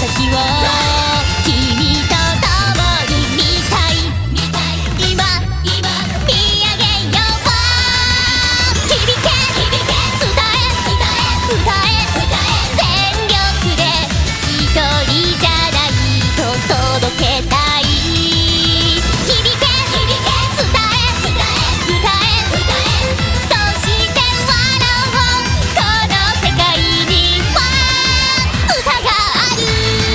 日を君と共に見たい。今見上げよう。響け伝え歌え全力で一人じゃないと届けたい。響け伝え歌えそして笑おう。この世界には歌がある。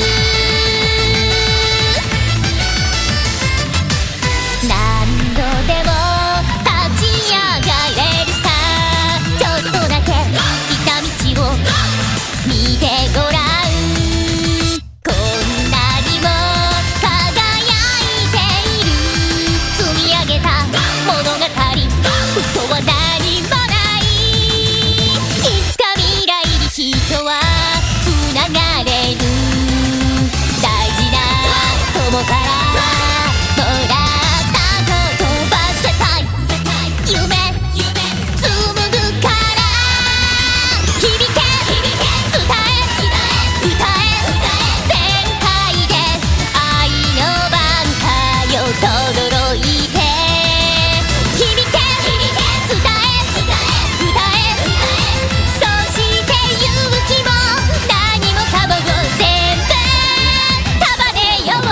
何度でも立ち上がれるさ。ちょっとだけ来た道を見てごらん。こんなにも輝いている。積み上げた物語、嘘は何もない。いつか未来に人はつながれる。大事な友からもらった言葉絶対夢紡ぐから。響け伝え歌え全開で愛の挽歌よ轟いて。響け伝え歌えそして勇気も何もかもを全部束ねよう。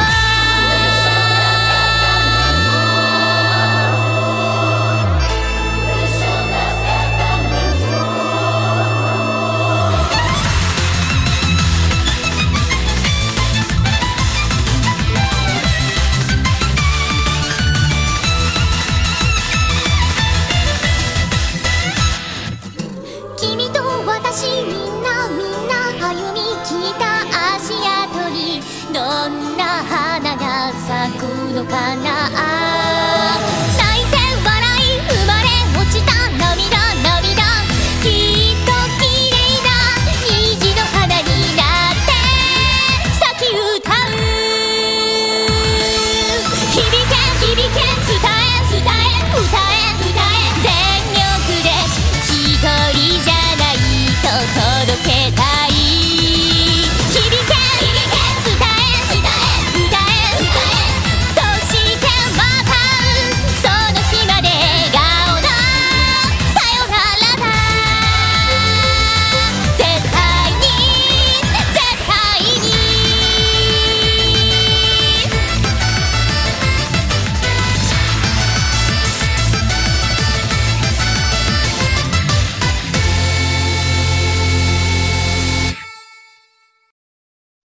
君と私みんな歩み来た足跡にどんな花が咲くのかな。泣いて笑い生まれ落ちた涙きっと綺麗な虹の花になって咲き歌う。響け伝え歌え全力で一人じゃないと届けたい。